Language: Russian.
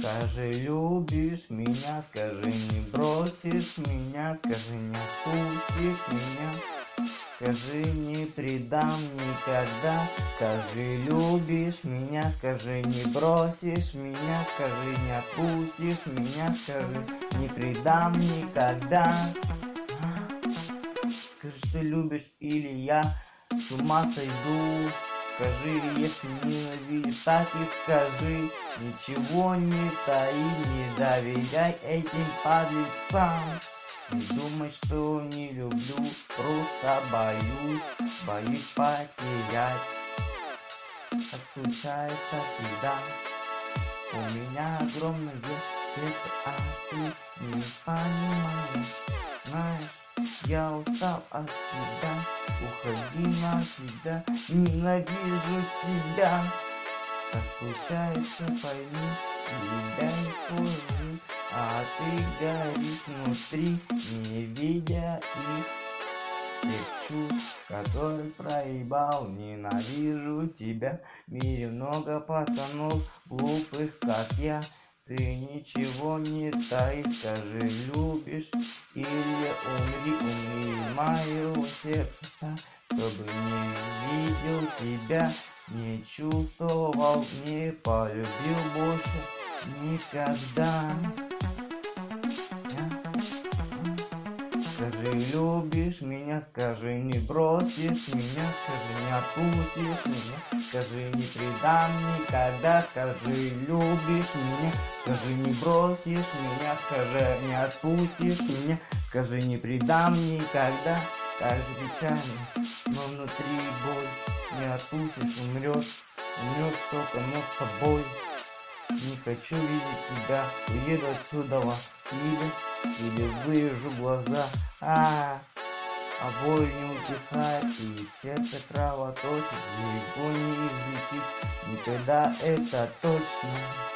Скажи, любишь меня, скажи, не бросишь меня, скажи, не отпустишь меня, скажи, не предам никогда. Скажи, любишь меня, скажи, не бросишь меня, скажи, не отпустишь меня, скажи, не предам никогда. Скажи, что любишь, или я с ума сойду. Скажи, если ненавидишь, так и скажи. Ничего не таи, не доверяй этим подлецам. Не думай, что не люблю, просто боюсь потерять. Так случается всегда. У меня огромное сердце, а ты не понимаешь. Знаешь, я устал от тебя, уходи навсегда, ненавижу тебя. Так случается, пойми, тебя не позже, а ты горишь внутри, не видя их. Тех чувств, которые проебал, ненавижу тебя. В мире много пацанов глупых, как я. Ты ничего не тай, скажи, любишь или умри, умри моего сердца, чтобы не видел тебя, не чувствовал, не полюбил больше никогда. Скажи, любишь меня, скажи, не бросишь меня, скажи, не отпустишь меня, скажи, не предам никогда, скажи, любишь меня, скажи, не бросишь меня, скажи, не отпустишь меня, скажи, не предам никогда. Так же печально, но внутри боль, не отпустишь, умрешь только, но с тобой. Не хочу видеть тебя, уеду отсюда, или выжу глаза, а боль не утихает, и сердце кровоточит, далеко не излечить, никогда это точно.